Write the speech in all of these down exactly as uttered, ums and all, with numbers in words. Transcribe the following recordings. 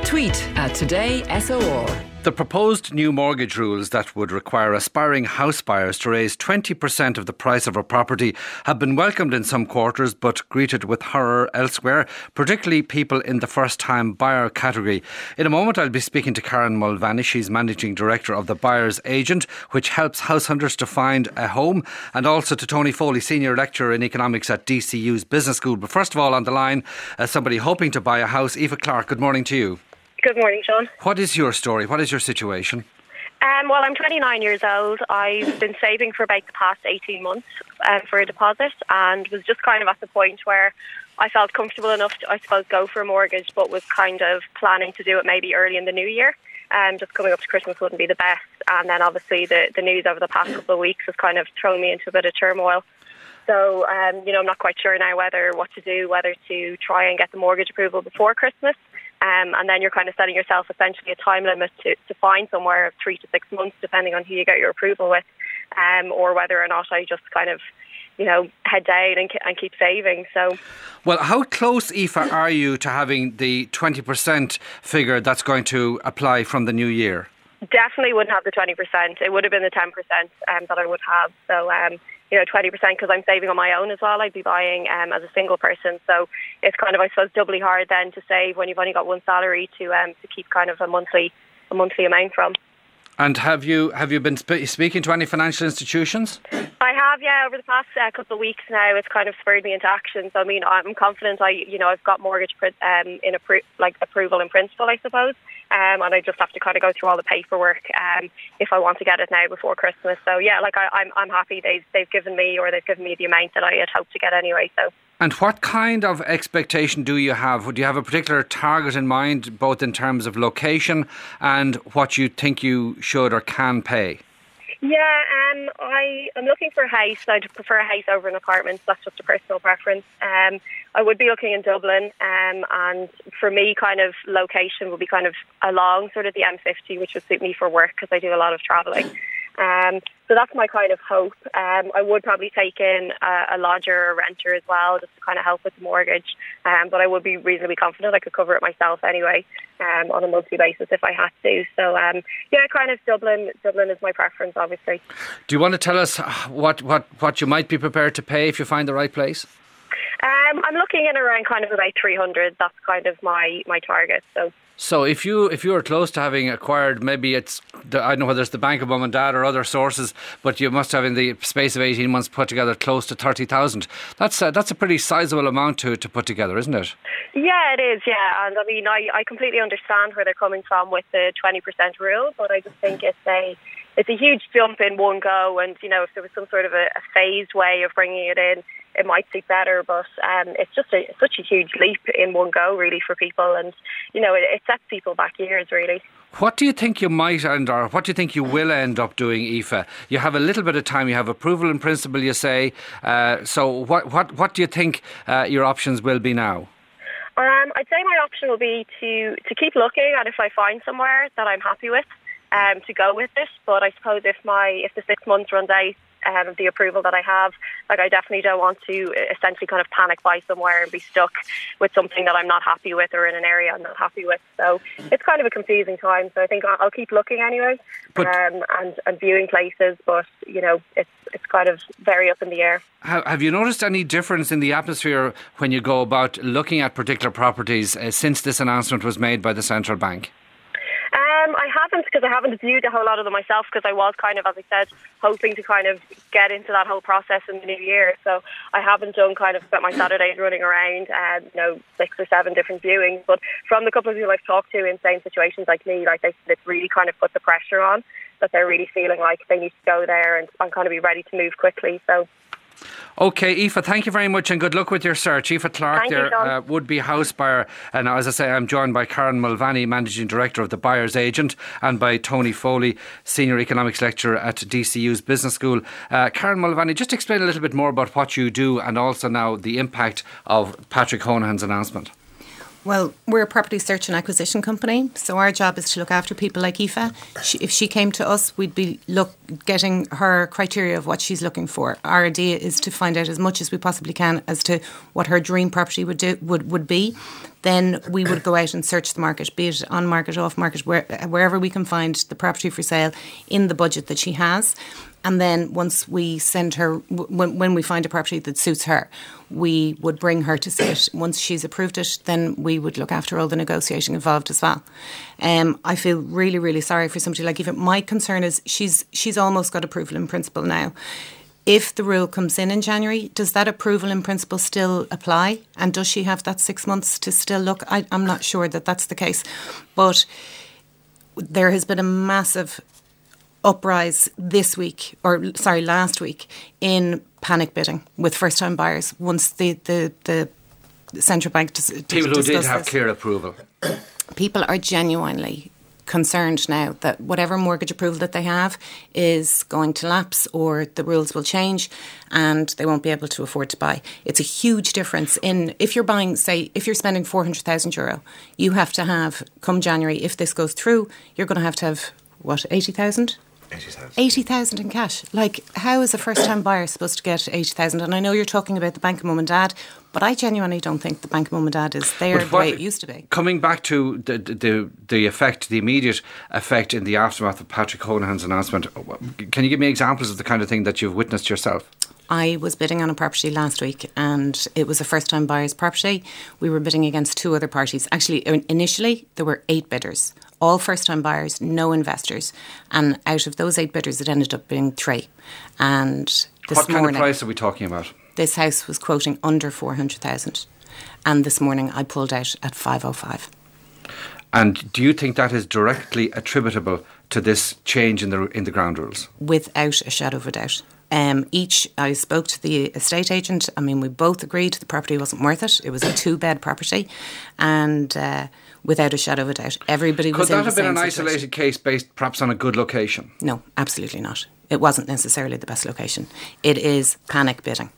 Tweet at Today S O R. The proposed new mortgage rules that would require aspiring house buyers to raise twenty percent of the price of a property have been welcomed in some quarters but greeted with horror elsewhere, particularly people in the first-time buyer category. In a moment I'll be speaking to Karen Mulvaney. She's Managing Director of the Buyer's Agent, which helps house hunters to find a home, and also to Tony Foley, Senior Lecturer in Economics at D C U's Business School. But first of all, on the line, uh, somebody hoping to buy a house. Eva Clark, good morning to you. Good morning, Sean. What is your story? What is your situation? Um, well, I'm twenty-nine years old. I've been saving for about the past eighteen months um, for a deposit, and was just kind of at the point where I felt comfortable enough to, I suppose, go for a mortgage, but was kind of planning to do it maybe early in the new year. Um, just coming up to Christmas wouldn't be the best. And then obviously the, the news over the past couple of weeks has kind of thrown me into a bit of turmoil. So, um, you know, I'm not quite sure now whether what to do, whether to try and get the mortgage approval before Christmas. Um, and then you're kind of setting yourself essentially a time limit to, to find somewhere of three to six months, depending on who you get your approval with, um, or whether or not I just kind of, you know, head down and, and keep saving. So, well, how close, Aoife, are you to having the twenty percent figure that's going to apply from the new year? Definitely wouldn't have the twenty percent. It would have been the ten percent um, that I would have. So, um, you know, twenty percent because I'm saving on my own as well. I'd be buying um, as a single person. So it's kind of, I suppose, doubly hard then to save when you've only got one salary to um, to keep kind of a monthly a monthly amount from. And have you have you been sp- speaking to any financial institutions? I have, yeah, over the past uh, couple of weeks now. It's kind of spurred me into action. So I mean, I'm confident. I, you know, I've got mortgage um, in appro- like approval in principle, I suppose. Um, and I just have to kind of go through all the paperwork um, if I want to get it now before Christmas. So yeah, like I, I'm I'm happy they've they've given me or they've given me the amount that I had hoped to get anyway. So. And what kind of expectation do you have? Do you have a particular target in mind, both in terms of location and what you think you should or can pay? Yeah, um, I am looking for a house. I'd prefer a house over an apartment. That's just a personal preference. Um, I would be looking in Dublin, um, and for me, kind of location would be kind of along sort of the M fifty, which would suit me for work because I do a lot of travelling. Um, so that's my kind of hope. Um, I would probably take in a, a lodger or a renter as well, just to kind of help with the mortgage. Um, but I would be reasonably confident I could cover it myself anyway, um, on a monthly basis if I had to. So um, yeah, kind of Dublin. Dublin is my preference, obviously. Do you want to tell us what, what, what you might be prepared to pay if you find the right place? Um, I'm looking in around kind of about three hundred. That's kind of my, my target. So. So if you if you are close to having acquired, maybe it's, the, I don't know whether it's the bank of mum and dad or other sources, but you must have in the space of eighteen months put together close to thirty thousand. That's a, that's a pretty sizable amount to, to put together, isn't it? Yeah, it is, yeah. And I mean, I, I completely understand where they're coming from with the twenty percent rule, but I just think it's a it's a huge jump in one go. And, you know, if there was some sort of a, a phased way of bringing it in, it might suit better, but um, it's just a, such a huge leap in one go, really, for people. And, you know, it, it sets people back years, really. What do you think you might end, or what do you think you will end up doing, Aoife? You have a little bit of time, you have approval in principle, you say. Uh, so what, what, what do you think uh, your options will be now? Um, I'd say my option will be to, to keep looking, and if I find somewhere that I'm happy with, um, to go with it. But I suppose if my if the six months runs out, Um, the approval that I have, like I definitely don't want to essentially kind of panic buy somewhere and be stuck with something that I'm not happy with or in an area I'm not happy with. So it's kind of a confusing time. So I think I'll keep looking anyway, but, um, and, and viewing places, but you know, it's it's kind of very up in the air. Have you noticed any difference in the atmosphere when you go about looking at particular properties uh, since this announcement was made by the central bank? Um, I haven't, because I haven't viewed a whole lot of them myself, because I was kind of, as I said, hoping to kind of get into that whole process in the new year. So I haven't done kind of spent my Saturdays running around and, you know, six or seven different viewings. But from the couple of people I've talked to in same situations like me, like they, it's really kind of put the pressure on, that they're really feeling like they need to go there and, and kind of be ready to move quickly. So. OK, Aoife, thank you very much and good luck with your search. Aoife Clark thank there, you, uh, would-be house buyer. And as I say, I'm joined by Karen Mulvaney, Managing Director of the Buyer's Agent, and by Tony Foley, Senior Economics Lecturer at D C U's Business School. Uh, Karen Mulvaney, just explain a little bit more about what you do and also now the impact of Patrick Honohan's announcement. Well, we're a property search and acquisition company, so our job is to look after people like Aoife. She, if she came to us, we'd be look getting her criteria of what she's looking for. Our idea is to find out as much as we possibly can as to what her dream property would do, would, would be. then we would go out and search the market, be it on market, off market, where, wherever we can find the property for sale in the budget that she has. And then once we send her, when, when we find a property that suits her, we would bring her to see it. Once she's approved it, then we would look after all the negotiating involved as well. Um, I feel really, really sorry for somebody like Eva. My concern is she's she's almost got approval in principle now. If the rule comes in in January, does that approval in principle still apply? And does she have that six months to still look? I, I'm not sure that that's the case. But there has been a massive uprise this week, or sorry, last week, in panic bidding with first-time buyers once the, the, the central bank dis- people who did have this. clear approval. People are genuinely concerned now that whatever mortgage approval that they have is going to lapse, or the rules will change and they won't be able to afford to buy. It's a huge difference in, if you're buying, say, if you're spending four hundred thousand euro, you have to have, come January, if this goes through, you're going to have to have, what, eighty thousand? eighty thousand. eighty thousand in cash. Like, how is a first-time buyer supposed to get eighty thousand? And I know you're talking about the Bank of Mum and Dad, but I genuinely don't think the Bank of Mum and Dad is there the way it used to be. Coming back to the, the the effect, the immediate effect in the aftermath of Patrick Honohan's announcement, can you give me examples of the kind of thing that you've witnessed yourself? I was bidding on a property last week and it was a first-time buyer's property. We were bidding against two other parties. Actually, initially, there were eight bidders. All first-time buyers, no investors. And out of those eight bidders, it ended up being three. And this what kind morning, of price are we talking about? This house was quoting under four hundred thousand. And this morning, I pulled out at five oh five. And do you think that is directly attributable to this change in the in the ground rules? Without a shadow of a doubt. Um, each, I spoke to the estate agent. I mean, we both agreed the property wasn't worth it. It was a two-bed property, and uh, without a shadow of a doubt, everybody was in the same Could that have been an situation. isolated case based perhaps on a good location? No, absolutely not. It wasn't necessarily the best location. It is panic bidding.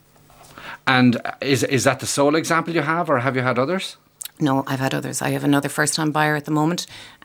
And is is that the sole example you have, or have you had others? No, I've had others. I have another first-time buyer at the moment,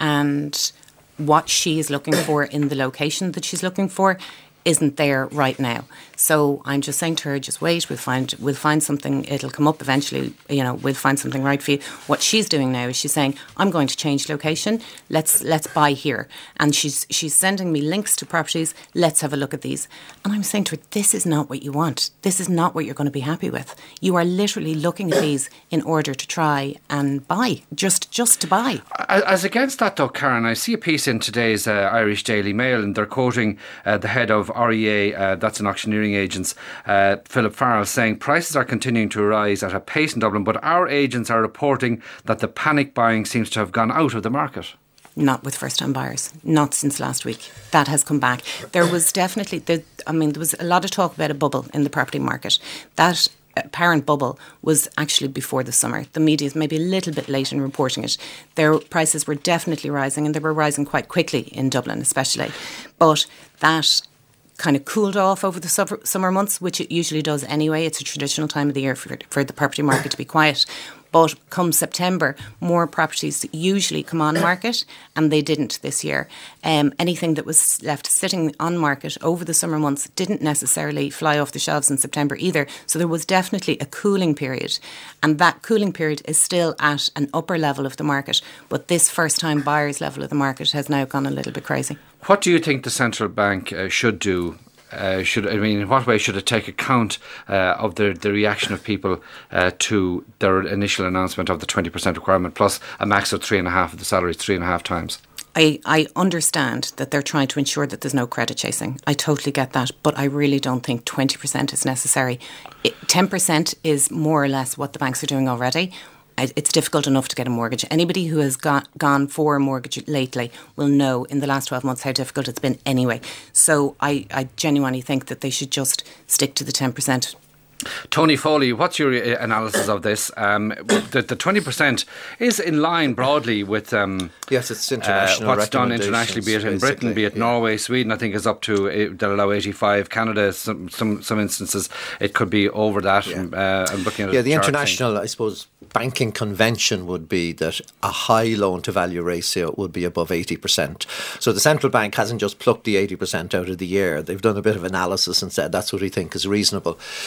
and what she is looking for in the location that she's looking for isn't there right now. So I'm just saying to her, just wait, we'll find we'll find something, it'll come up eventually, you know, we'll find something right for you. What she's doing now is she's saying, I'm going to change location, let's let's buy here. And she's she's sending me links to properties, let's have a look at these. And I'm saying to her, this is not what you want. This is not what you're going to be happy with. You are literally looking at these in order to try and buy, just just to buy. As against that though, Karen, I see a piece in today's uh, Irish Daily Mail, and they're quoting uh, the head of R E A, uh, that's an auctioneering agents, uh, Philip Farrell, saying prices are continuing to rise at a pace in Dublin, but our agents are reporting that the panic buying seems to have gone out of the market. Not with first-time buyers, not since last week. That has come back. There was definitely, there, I mean, there was a lot of talk about a bubble in the property market. That apparent bubble was actually before the summer. The media is maybe a little bit late in reporting it. Their prices were definitely rising, and they were rising quite quickly in Dublin especially. But that kind of cooled off over the summer months, which it usually does anyway. It's a traditional time of the year for, for the property market to be quiet. But come September, more properties usually come on market, and they didn't this year. Um, anything that was left sitting on market over the summer months didn't necessarily fly off the shelves in September either. So there was definitely a cooling period, and that cooling period is still at an upper level of the market. But this first-time buyers level of the market has now gone a little bit crazy. What do you think the central bank uh, should do? Uh, should I mean, in what way should it take account uh, of the the reaction of people uh, to their initial announcement of the twenty percent requirement plus a max of three and a half of the salary, three and a half times? I, I understand that they're trying to ensure that there's no credit chasing. I totally get that, but I really don't think twenty percent is necessary. It, ten percent is more or less what the banks are doing already. It's difficult enough to get a mortgage. Anybody who has got, gone for a mortgage lately will know in the last twelve months how difficult it's been anyway. So I, I genuinely think that they should just stick to the ten percent. Tony Foley, what's your analysis of this? Um, the, the twenty percent is in line broadly with um, yes, it's international uh, what's done internationally, be it in Britain, be it yeah. Norway, Sweden. I think is up to uh, they'll allow eighty-five. Canada, some some some instances, it could be over that. Yeah, uh, I'm looking at yeah the international, thing. I suppose, banking convention would be that a high loan to value ratio would be above eighty percent. So the central bank hasn't just plucked the eighty percent out of the air. They've done a bit of analysis and said that's what we think is reasonable. They've also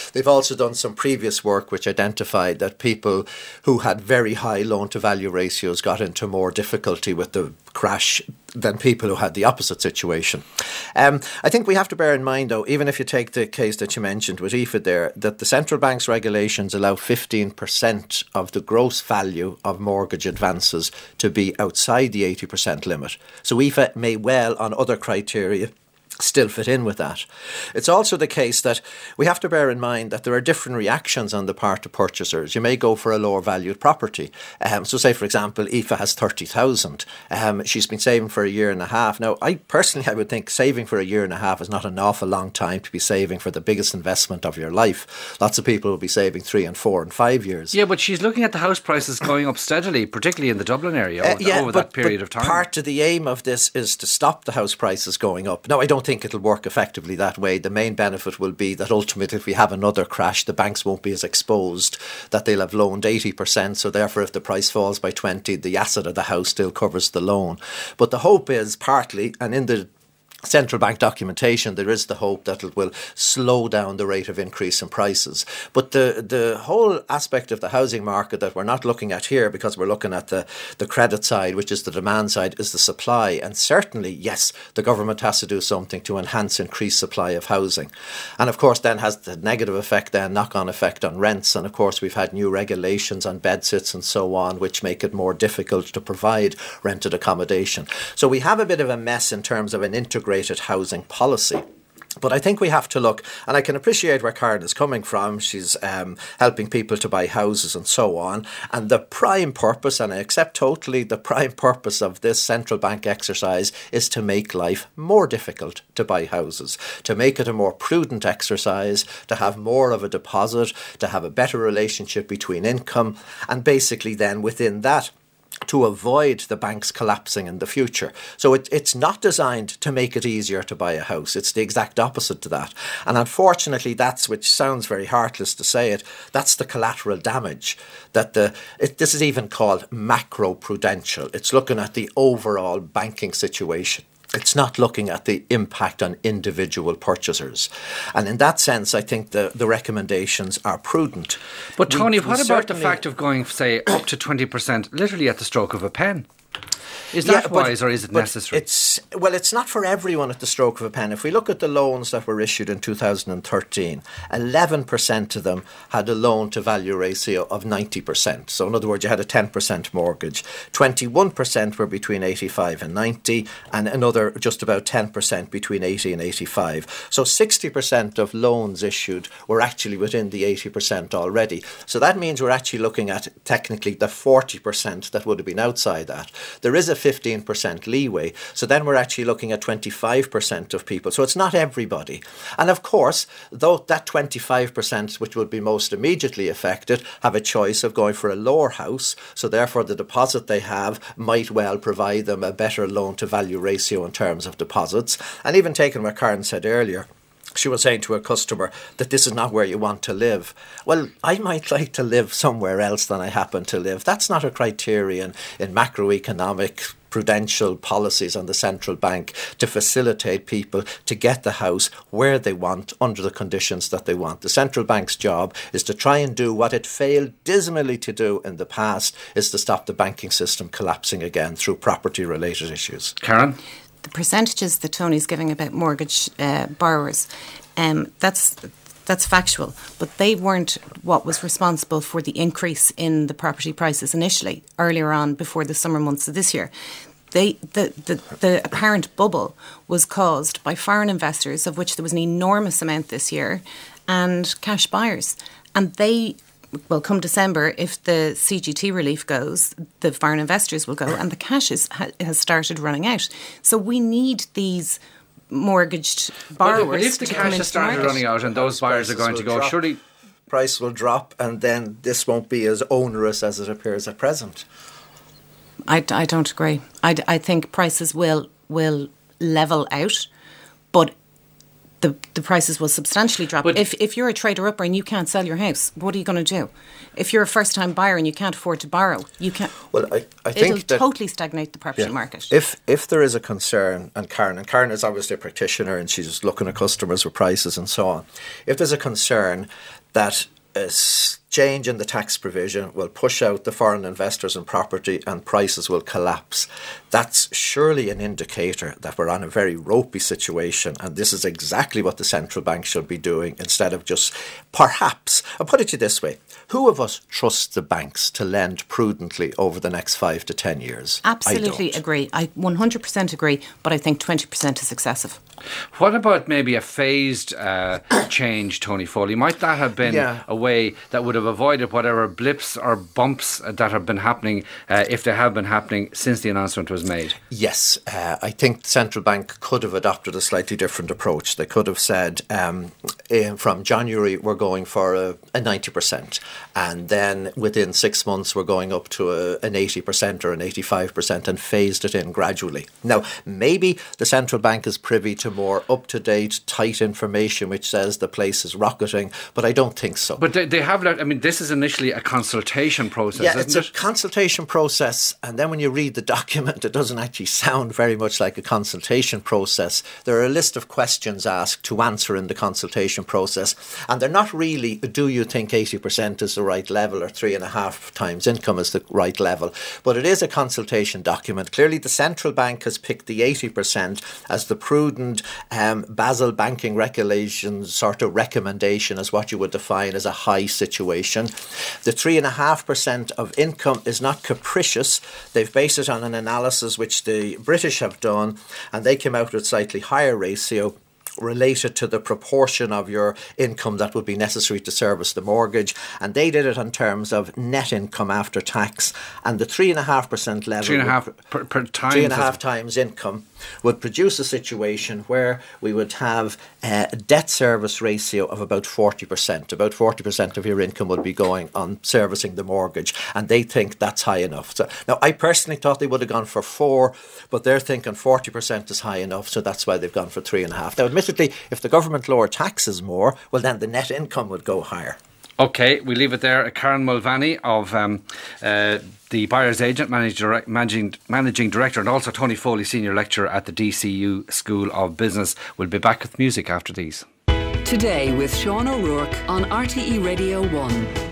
also done some previous work which identified that people who had very high loan-to-value ratios got into more difficulty with the crash than people who had the opposite situation. Um, I think we have to bear in mind, though, even if you take the case that you mentioned with I F A there, that the central bank's regulations allow fifteen percent of the gross value of mortgage advances to be outside the eighty percent limit. So I F A may well, on other criteria, still fit in with that. It's also the case that we have to bear in mind that there are different reactions on the part of purchasers. You may go for a lower valued property. Um, so say, for example, I F A has thirty thousand. Um, she's been saving for a year and a half. Now, I personally, I would think saving for a year and a half is not an awful long time to be saving for the biggest investment of your life. Lots of people will be saving three and four and five years. Yeah, but she's looking at the house prices going up steadily, particularly in the Dublin area, uh, over, yeah, over but, that period but of time. Part of the aim of this is to stop the house prices going up. Now, I don't think it'll work effectively that way. The main benefit will be that ultimately, if we have another crash, the banks won't be as exposed, that they'll have loaned eighty percent. So therefore, if the price falls by twenty, the asset of the house still covers the loan. But the hope is partly, and in the central bank documentation, there is the hope that it will slow down the rate of increase in prices. But the, the whole aspect of the housing market that we're not looking at here, because we're looking at the, the credit side, which is the demand side, is the supply. And certainly, yes, the government has to do something to enhance increased supply of housing. And of course, then has the negative effect, then knock-on effect on rents. And of course, we've had new regulations on bedsits and so on, which make it more difficult to provide rented accommodation. So we have a bit of a mess in terms of an integrated housing policy. But I think we have to look, and I can appreciate where Karen is coming from. She's um, helping people to buy houses and so on. And the prime purpose, and I accept totally the prime purpose of this central bank exercise, is to make life more difficult to buy houses, to make it a more prudent exercise, to have more of a deposit, to have a better relationship between income, and basically then within that, to avoid the banks collapsing in the future. So it, it's not designed to make it easier to buy a house. It's the exact opposite to that. And unfortunately, that's, which sounds very heartless to say it, that's the collateral damage. That the it, this is even called macro-prudential. It's looking at the overall banking situation. It's not looking at the impact on individual purchasers. And in that sense, I think the, the recommendations are prudent. But Tony, we, what we about the fact of going, say, up to twenty percent literally at the stroke of a pen? Is that yeah, wise, or is it necessary? It's well, it's not for everyone at the stroke of a pen. If we look at the loans that were issued in two thousand thirteen, eleven percent of them had a loan-to-value ratio of ninety percent. So in other words, you had a ten percent mortgage. twenty-one percent were between eighty-five and ninety, and another just about ten percent between eighty and eighty-five. So sixty percent of loans issued were actually within the eighty percent already. So that means we're actually looking at technically the forty percent that would have been outside that. There is a fifteen percent leeway. So then we're actually looking at twenty-five percent of people. So it's not everybody. And of course, though that twenty-five percent, which would be most immediately affected, have a choice of going for a lower house. So therefore, the deposit they have might well provide them a better loan-to-value ratio in terms of deposits. And even taking what Karen said earlier, she was saying to a customer that this is not where you want to live. Well, I might like to live somewhere else than I happen to live. That's not a criterion in macroeconomic prudential policies on the central bank to facilitate people to get the house where they want under the conditions that they want. The central bank's job is to try and do what it failed dismally to do in the past, is to stop the banking system collapsing again through property-related issues. Karen? The percentages that Tony's giving about mortgage uh, borrowers, um, that's that's factual, but they weren't what was responsible for the increase in the property prices initially, earlier on before the summer months of this year. They, the, the, the apparent bubble was caused by foreign investors, of which there was an enormous amount this year, and cash buyers. And they, well, come December, if the C G T relief goes, the foreign investors will go, and the cash is, ha, has started running out. So we need these mortgaged borrowers well, if the to cash come has into started the market. running out and those buyers are going to go, drop. surely Price will drop, and then this won't be as onerous as it appears at present. I, I don't agree. I, I think prices will will level out, but the the prices will substantially drop. But if if you're a trader upper and you can't sell your house, what are you going to do? If you're a first time buyer and you can't afford to borrow, you can't. Well, I, I think it'll that totally stagnate the property yeah, market. If if there is a concern, and Karen, and Karen is obviously a practitioner and she's looking at customers with prices and so on. If there's a concern that a change in the tax provision will push out the foreign investors in property and prices will collapse. That's surely an indicator that we're on a very ropey situation, and this is exactly what the central bank should be doing instead of just perhaps, I'll put it to you this way, who of us trusts the banks to lend prudently over the next five to ten years? Absolutely I agree. I one hundred percent agree, but I think twenty percent is excessive. What about maybe a phased uh, change, Tony Foley? Might that have been Yeah. a way that would have avoided whatever blips or bumps that have been happening, uh, if they have been happening since the announcement was made? Yes, uh, I think the central bank could have adopted a slightly different approach. They could have said um, eh, from January we're going for a, a ninety percent, and then within six months we're going up to a, an eighty percent or an eighty-five percent and phased it in gradually. Now, maybe the central bank is privy to more up-to-date, tight information which says the place is rocketing, but I don't think so. But they, they have, I mean, this is initially a consultation process, Yeah, isn't it's it? a consultation process, and then when you read the document, it doesn't actually sound very much like a consultation process. There are a list of questions asked to answer in the consultation process, and they're not really, do you think eighty percent is the right level or three and a half times income is the right level? But it is a consultation document. Clearly, the central bank has picked the eighty percent as the prudent um, Basel banking regulations sort of recommendation as what you would define as a high situation. The three and a half percent of income is not capricious. They've based it on an analysis which the British have done, and they came out with a slightly higher ratio related to the proportion of your income that would be necessary to service the mortgage, and they did it in terms of net income after tax, and the three and a half percent level, Three and a half per, per times. three and a half times income would produce a situation where we would have a debt service ratio of about forty percent. About forty percent of your income would be going on servicing the mortgage, and they think that's high enough. So now, I personally thought they would have gone for four, but they're thinking forty percent is high enough, so that's why they've gone for three and a half. Now, admittedly, if the government lowered taxes more, well, then the net income would go higher. Okay, we leave it there. Karen Mulvaney of um, uh, the Buyer's Agent, managing, direct, managing, managing Director, and also Tony Foley, Senior Lecturer at the D C U School of Business. We'll be back with music after these. Today with Sean O'Rourke on R T E Radio one.